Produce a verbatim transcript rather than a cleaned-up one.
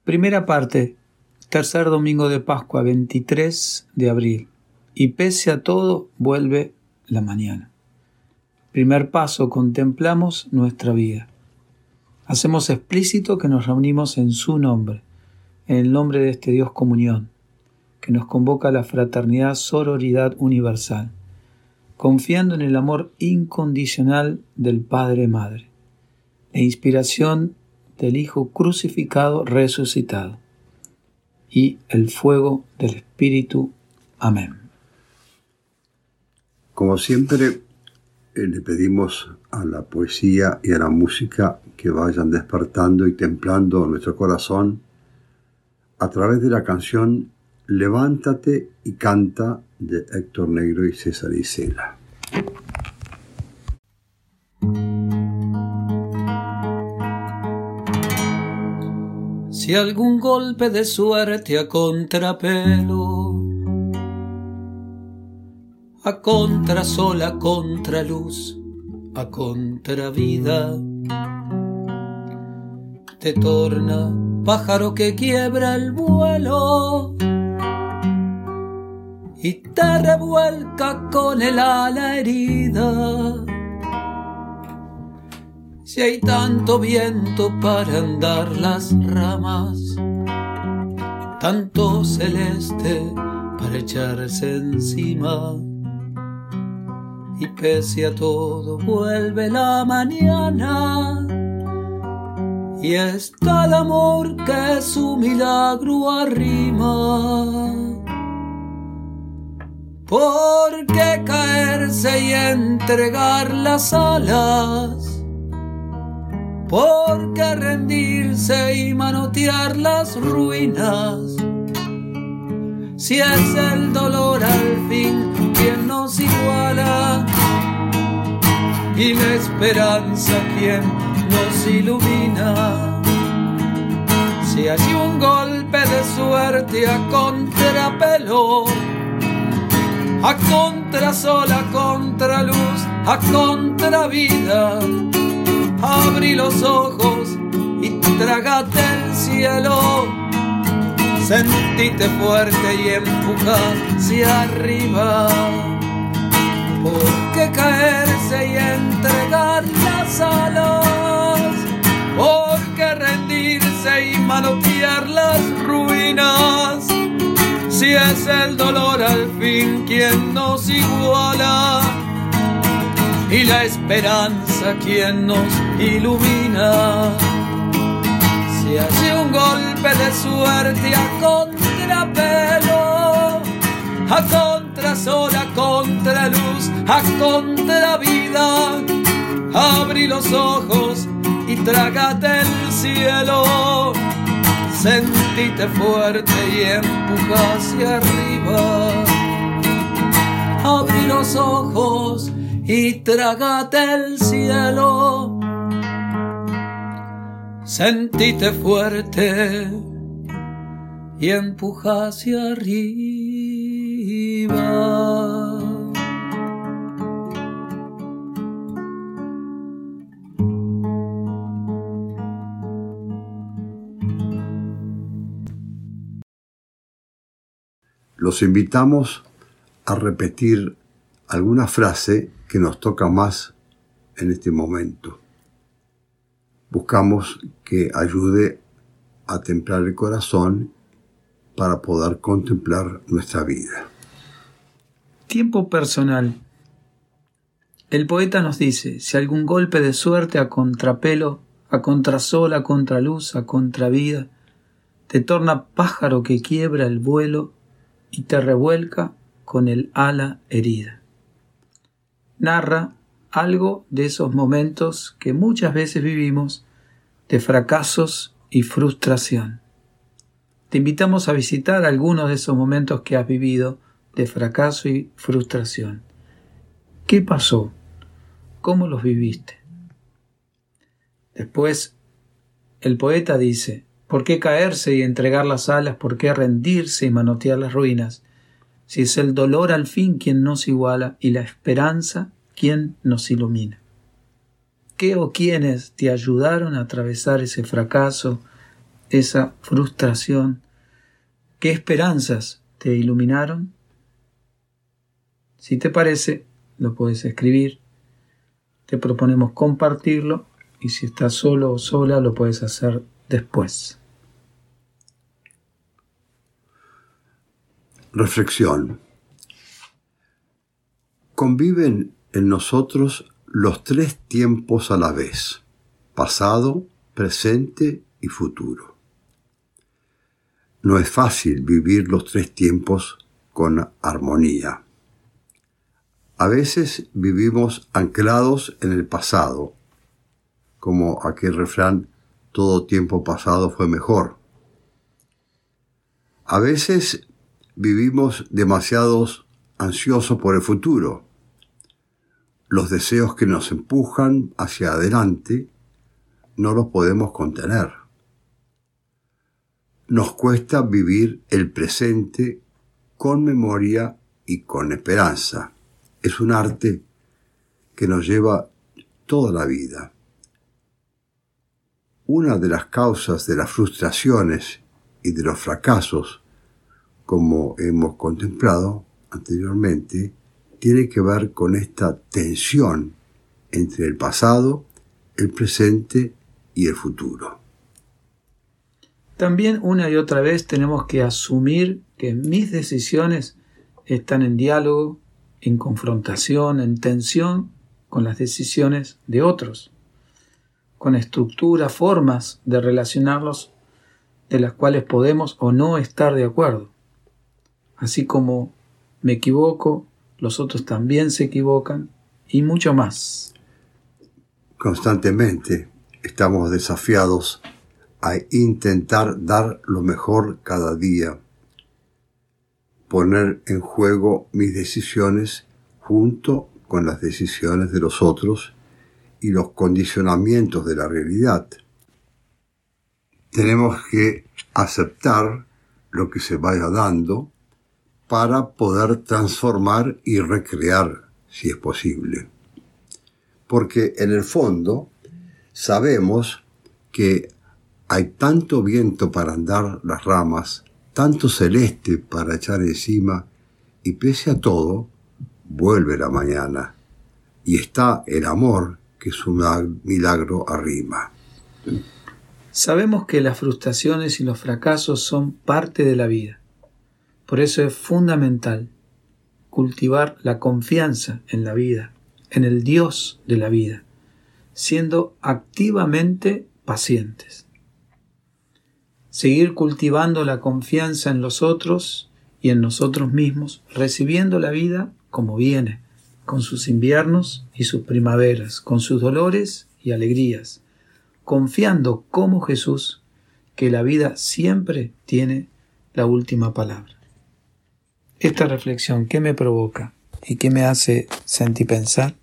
Primera parte, tercer domingo de Pascua, veintitrés de abril. Y pese a todo, vuelve la mañana. Primer paso, contemplamos nuestra vida. Hacemos explícito que nos reunimos en su nombre, en el nombre de este Dios comunión, que nos convoca a la fraternidad, sororidad universal, confiando en el amor incondicional del Padre-Madre, la inspiración del Hijo crucificado, resucitado, y el fuego del Espíritu. Amén. Como siempre, eh, le pedimos a la poesía y a la música que vayan despertando y templando nuestro corazón a través de la canción Levántate y canta de Héctor Negro y César Isela. Si algún golpe de suerte a contrapelo, a contrasol, a contraluz, a contravida, te torna pájaro que quiebra el vuelo y te revuelca con el ala herida. Si hay tanto viento para andar las ramas, tanto celeste para echarse encima, y pese a todo vuelve la mañana, y está el amor que su milagro arrima. ¿Por qué caerse y entregar las alas? ¿Por qué rendirse y manotear las ruinas? Si es el dolor al fin quien nos iguala, y la esperanza quien nos ilumina. Si hay un golpe de suerte a contrapelo, a contrasol, a contraluz, a contravida, abrí los ojos y trágate el cielo. Sentite fuerte y empuja hacia arriba. ¿Por qué caerse y entregar las alas? ¿Por qué rendirse y manotear las ruinas? Si es el dolor al fin quien nos iguala, y la esperanza quien nos ilumina. Si hay un golpe de suerte a contrapelo, a contrasol, a contraluz, a contravida, abrí los ojos y trágate el cielo. Sentite fuerte y empuja hacia arriba. Abrí los ojos y trágate el cielo. Sentite fuerte y empuja hacia arriba. Los invitamos a repetir alguna frase que nos toca más en este momento. Buscamos que ayude a templar el corazón para poder contemplar nuestra vida. Tiempo personal. El poeta nos dice: si algún golpe de suerte a contrapelo, a contrasol, a contraluz, a contravida, te torna pájaro que quiebra el vuelo y te revuelca con el ala herida. Narra algo de esos momentos que muchas veces vivimos de fracasos y frustración. Te invitamos a visitar algunos de esos momentos que has vivido de fracaso y frustración. ¿Qué pasó? ¿Cómo los viviste? Después, el poeta dice: ¿por qué caerse y entregar las alas? ¿Por qué rendirse y manotear las ruinas? Si es el dolor al fin quien nos iguala y la esperanza quien nos ilumina. ¿Qué o quiénes te ayudaron a atravesar ese fracaso, esa frustración? ¿Qué esperanzas te iluminaron? Si te parece, lo puedes escribir. Te proponemos compartirlo y si estás solo o sola lo puedes hacer después. Reflexión. Conviven en nosotros los tres tiempos a la vez: pasado, presente y futuro. No es fácil vivir los tres tiempos con armonía. A veces vivimos anclados en el pasado, como aquel refrán: todo tiempo pasado fue mejor. A veces vivimos demasiados ansiosos por el futuro. Los deseos que nos empujan hacia adelante no los podemos contener. Nos cuesta vivir el presente con memoria y con esperanza. Es un arte que nos lleva toda la vida. Una de las causas de las frustraciones y de los fracasos, como hemos contemplado anteriormente, tiene que ver con esta tensión entre el pasado, el presente y el futuro. También una y otra vez tenemos que asumir que mis decisiones están en diálogo, en confrontación, en tensión con las decisiones de otros, con estructuras, formas de relacionarlos de las cuales podemos o no estar de acuerdo. Así como me equivoco, los otros también se equivocan y mucho más. Constantemente estamos desafiados a intentar dar lo mejor cada día, poner en juego mis decisiones junto con las decisiones de los otros y los condicionamientos de la realidad. Tenemos que aceptar lo que se vaya dando para poder transformar y recrear, si es posible. Porque en el fondo sabemos que hay tanto viento para andar las ramas, tanto celeste para echar encima, y pese a todo, vuelve la mañana, y está el amor que su milagro arrima. Sabemos que las frustraciones y los fracasos son parte de la vida. Por eso es fundamental cultivar la confianza en la vida, en el Dios de la vida, siendo activamente pacientes. Seguir cultivando la confianza en los otros y en nosotros mismos, recibiendo la vida como viene, con sus inviernos y sus primaveras, con sus dolores y alegrías, confiando como Jesús que la vida siempre tiene la última palabra. Esta reflexión, ¿qué me provoca y qué me hace sentir pensar?